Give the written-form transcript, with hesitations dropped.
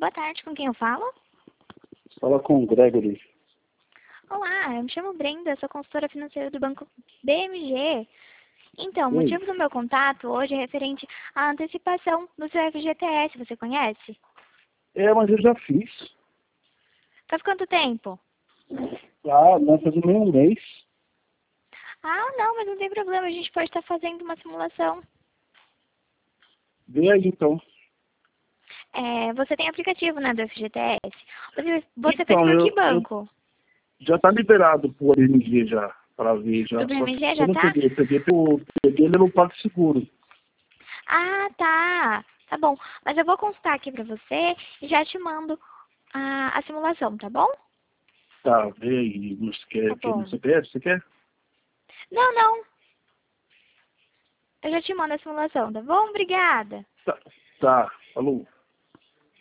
Boa tarde, com quem eu falo? Fala com o Gregory. Olá, eu me chamo Brenda, sou consultora financeira do Banco BMG. Então, o motivo do meu contato hoje é referente à antecipação do seu FGTS, você conhece? Mas eu já fiz. Faz quanto tempo? Não faz nem um mês. Ah, não, mas não tem problema, a gente pode estar fazendo uma simulação. Vê aí, então. Você tem aplicativo, né, do FGTS? Você fez Então, por que banco? já tá liberado por BMG já, para ver já. Do Só que BMG eu já não tá? peguei ele no PagSeguro. Ah, tá. Tá bom. Mas eu vou consultar aqui pra você e já te mando a simulação, tá bom? Tá, vê aí. Você Tá quer no bom. CPF? Você quer? Não, não. Eu já te mando a simulação, tá bom? Obrigada. Tá, falou.